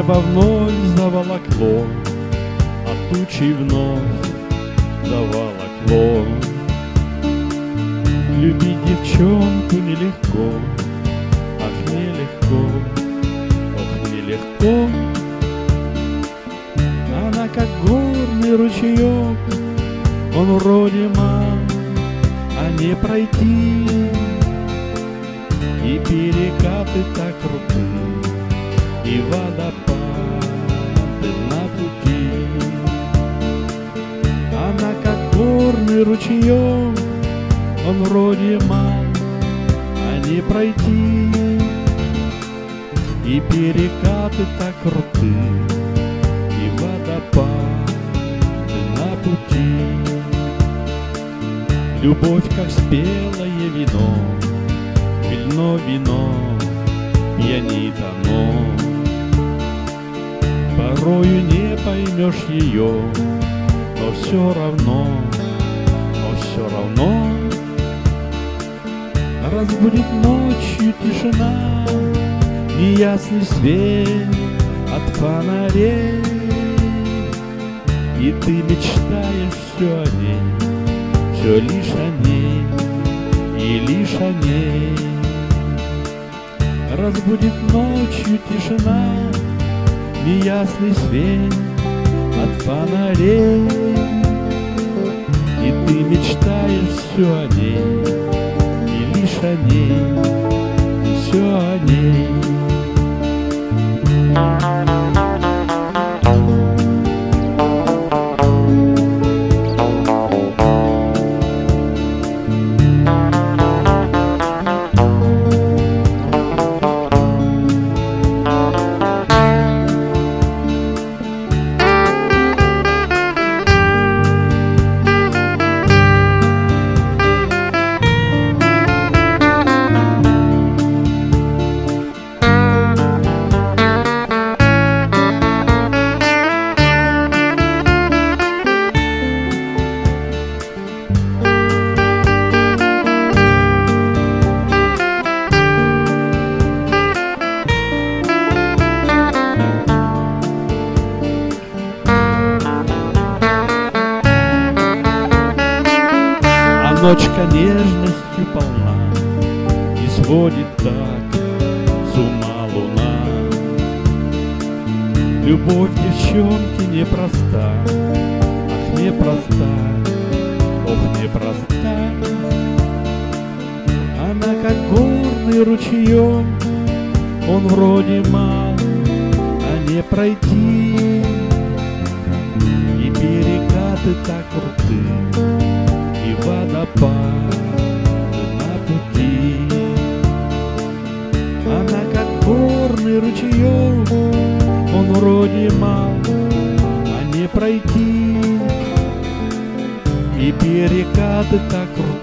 Небо вновь заволокло, а тучи вновь заволокло. Любить девчонку нелегко, ах, нелегко, ох, нелегко. Она как горный ручеек, он вроде мал, а не пройти. И перекаты так круты, и водопады на пути. Она как горный ручеек, он вроде мал, а не пройти. И перекаты так круты, и водопады на пути. Любовь, как спелое вино, вино, вино, пьянит оно. Порою не поймешь ее, но все равно разбудит ночью тишина, неясный свет от фонарей. И ты мечтаешь все о ней, все лишь о ней и лишь о ней. Разбудит ночью тишина, неясный свет от фонарей. И ты мечтаешь все о ней, и лишь о ней, и все о ней. Ночка нежностью полна, и сводит так с ума луна. Любовь девчонки непроста, ах, непроста, ох, непроста. Она как горный ручеек, он вроде мал, а не пройти. И перекаты так круты, и водопады на пути. Она как горный ручеек, он вроде мал, а не пройти. И перекаты так круты,